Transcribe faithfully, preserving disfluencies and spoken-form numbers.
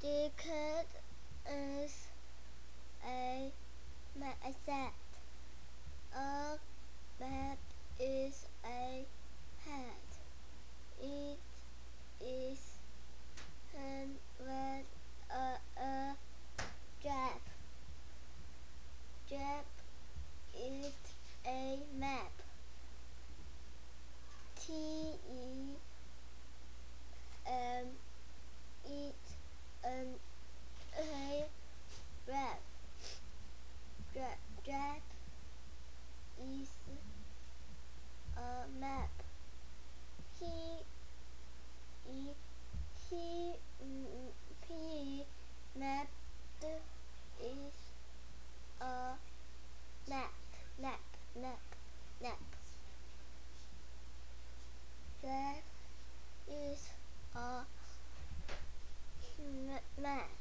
The cat is a set. A mat is a hat. It is hand with a, a jab. Jab is a map. T E M it an a rap. Jab, jab is a map. He he he p map is a nap nap nap nap. That is a map.